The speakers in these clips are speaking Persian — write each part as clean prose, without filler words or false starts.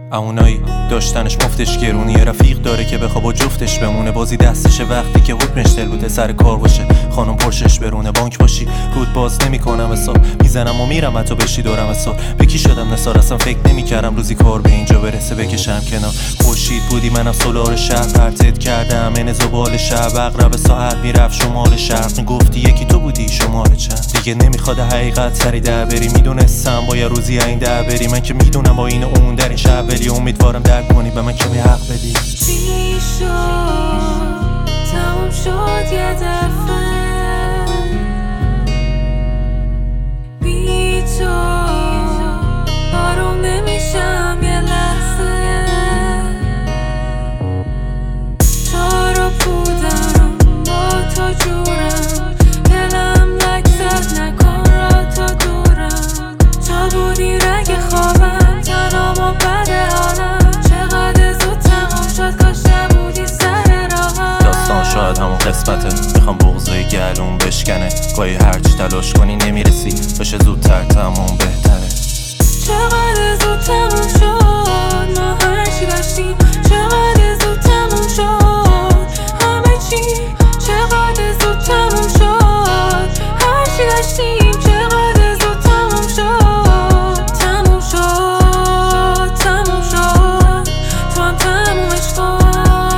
اونایی داشتنش مفتش گرونیه، رفیق داره که بخواه با جفتش بمونه، بازی دستشه وقتی که حکمش دل بوده سر کار باشه، خانم پرشش برونه، بانک باشی رود باز نمیکنم حساب، میزنم و میرم حتی بشی دورم حساب، به کی شدم نثار اصلا فکر نمیکردم روزی کار به اینجا برسه بکشم کنار، خورشید بودی منم سولار شهر پرتت کردم این زبال شب، اقرب ساعت میرفت شمال شرق، میگفتی یکی تو بودی شماره چند، دیگه نمیخواد حقیقت سری در بری، میدونستم با یه روزی این در بری، من که میدونم با این اون در این شب ولی امیدوارم درک کنی به من کمی حق بدی. چی شد تموم شد یه دفعه بی تو آروم نمیشم یه لحظه، تو رو بودم با تو جورم، دلم لک زد نکن را تو دورم، تو بودی رگ خوابم تنها و بد حالم، چقدر زود تموم شد کاش نبودی سر راهم، داستان شاید همون قسمته، میخوام بغضای گلوم بشکنه، گاهی هرچی تلاش کنی نمیرسی، بشه زودتر تموم بهتره، چقدر زود تموم شد ما هرچی داشتیم، چقدر زود تموم شد همه چی، چقدر زود تموم شد هرچی داشتیم، چقدر زود تموم شد، تموم شد تموم شد تو هم تمومش کن.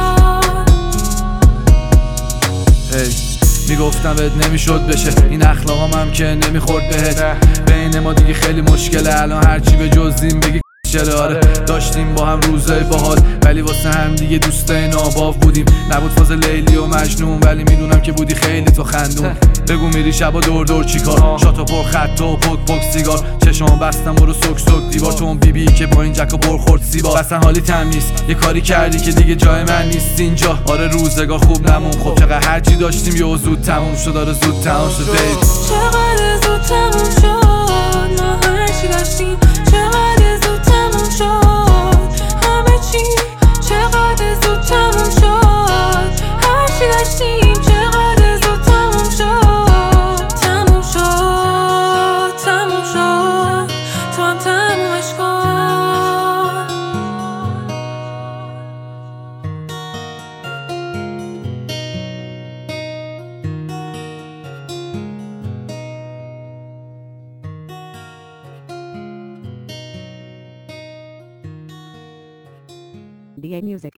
میگفتم بهت نمیشد بشه این اخلاقام هم که نمیخورد بهت، بین ما دیگه خیلی مشکله الان هرچی به جزیم بگی چرا. آره داشتیم با هم روزای باحال ولی واسه هم دیگه دوستای ناباف بودیم، نبود فاز لیلی و مجنون ولی میدونم که بودی خیلی تو خندون، بگو میری شبا دور دور چیکار، شاتو پر خط و پک پک سیگار، چشام بستم برو سک سک دیوار، تو اون بی که با این جک و بر خورد سیبا، اصلا حالی تم نیست یه کاری کردی که دیگه جای من نیست اینجا، آره روزگار خوب نمون، خب چقدر هرچی داشتیم یه زود تموم شد، آره زود تموم شد بیب، چقدر زود تموم شد ما هرچی داشتیم، چقدر زود تموم شد همه چی، چقدر زود تموم شد هرچی داشتیم، چقدر زود تموم شد، تموم شد تموم شد تو هم تمومش کن. DA Music.